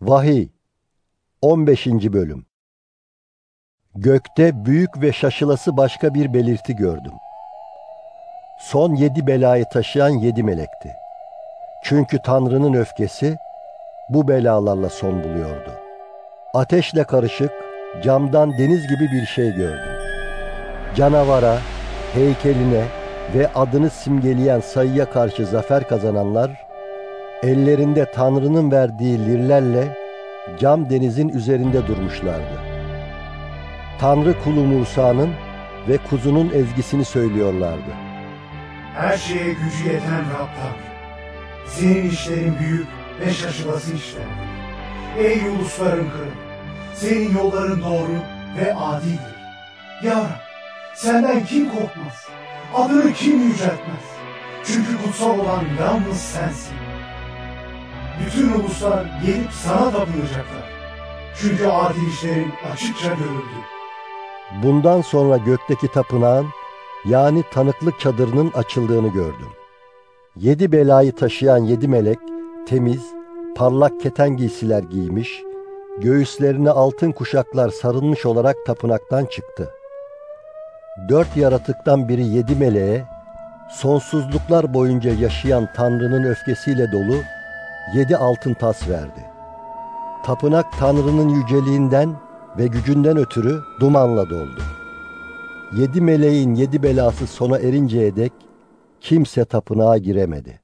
Vahiy 15. Bölüm. Gökte büyük ve şaşılası başka bir belirti gördüm. Son 7 belayı taşıyan 7 melekti. Çünkü Tanrı'nın öfkesi bu belalarla son buluyordu. Ateşle karışık, camdan deniz gibi bir şey gördüm. Canavara, heykeline ve adını simgeleyen sayıya karşı zafer kazananlar, ellerinde Tanrı'nın verdiği lirlerle cam denizin üzerinde durmuşlardı. Tanrı kulu Musa'nın ve kuzunun ezgisini söylüyorlardı. Her şeye gücü yeten Rab Tanrı, senin işlerin büyük ve şaşılası işlerdir. Ey ulusların kralı, senin yolların doğru ve adildir. Ya Rab, senden kim korkmaz? Adını kim yüceltmez? Çünkü kutsal olan yalnız sensin. Bütün uluslar gelip sana tapınacaklar. Çünkü adil işlerin açıkça görüldü. Bundan sonra gökteki tapınağın, yani tanıklık çadırının açıldığını gördüm. 7 belayı taşıyan 7 melek, temiz, parlak keten giysiler giymiş, göğüslerine altın kuşaklar sarılmış olarak tapınaktan çıktı. 4 yaratıktan biri 7 meleğe, sonsuzluklar boyunca yaşayan Tanrı'nın öfkesiyle dolu 7 altın tas verdi. Tapınak Tanrı'nın yüceliğinden ve gücünden ötürü dumanla doldu. 7 meleğin 7 belası sona erinceye dek kimse tapınağa giremedi.